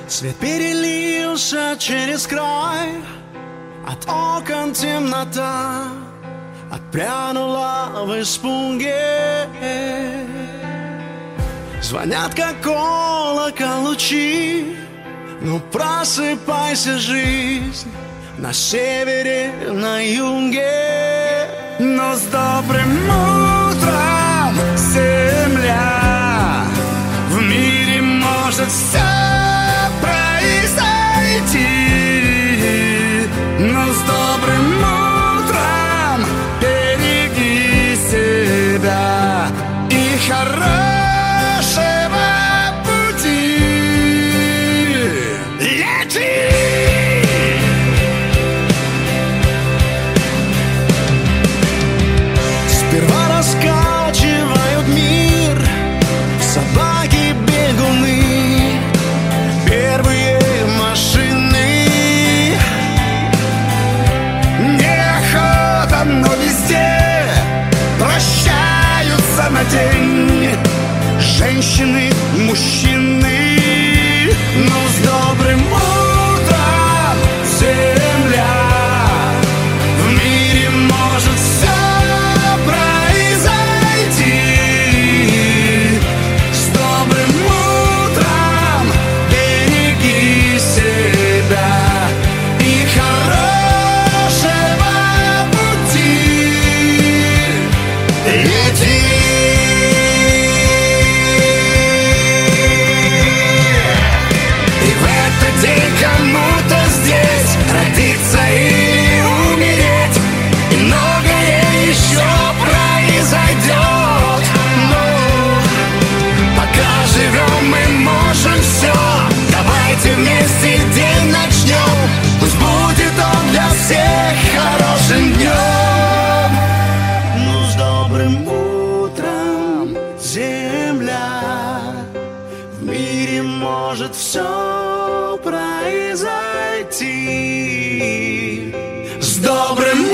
Свет перелился через край, от окон темнота отпрянула в испуге. Звонят, как колокол, лучи. Ну просыпайся, жизнь, на севере, на юге. Но с добрым утром, земля, в мире может все произойти. Но с добрым утром береги себя и хорошего пути. Лети! Сперва раскачивают мир собаки-бегуны, первые машины. Неохота, но везде прощаются на день женщины, мужчины. Но с добрым утром, земля, в мире может все произойти. С добрым утром береги себя и хорошего пути. Лети! И в этот день кому-то здесь родиться или умереть, и многое еще произойдет. Но пока живем, мы можем все. Давайте вместе день начнем. Пусть будет он для всех хорошим днем. Ну с добрым утром, земля, в мире может все произойти. С добрым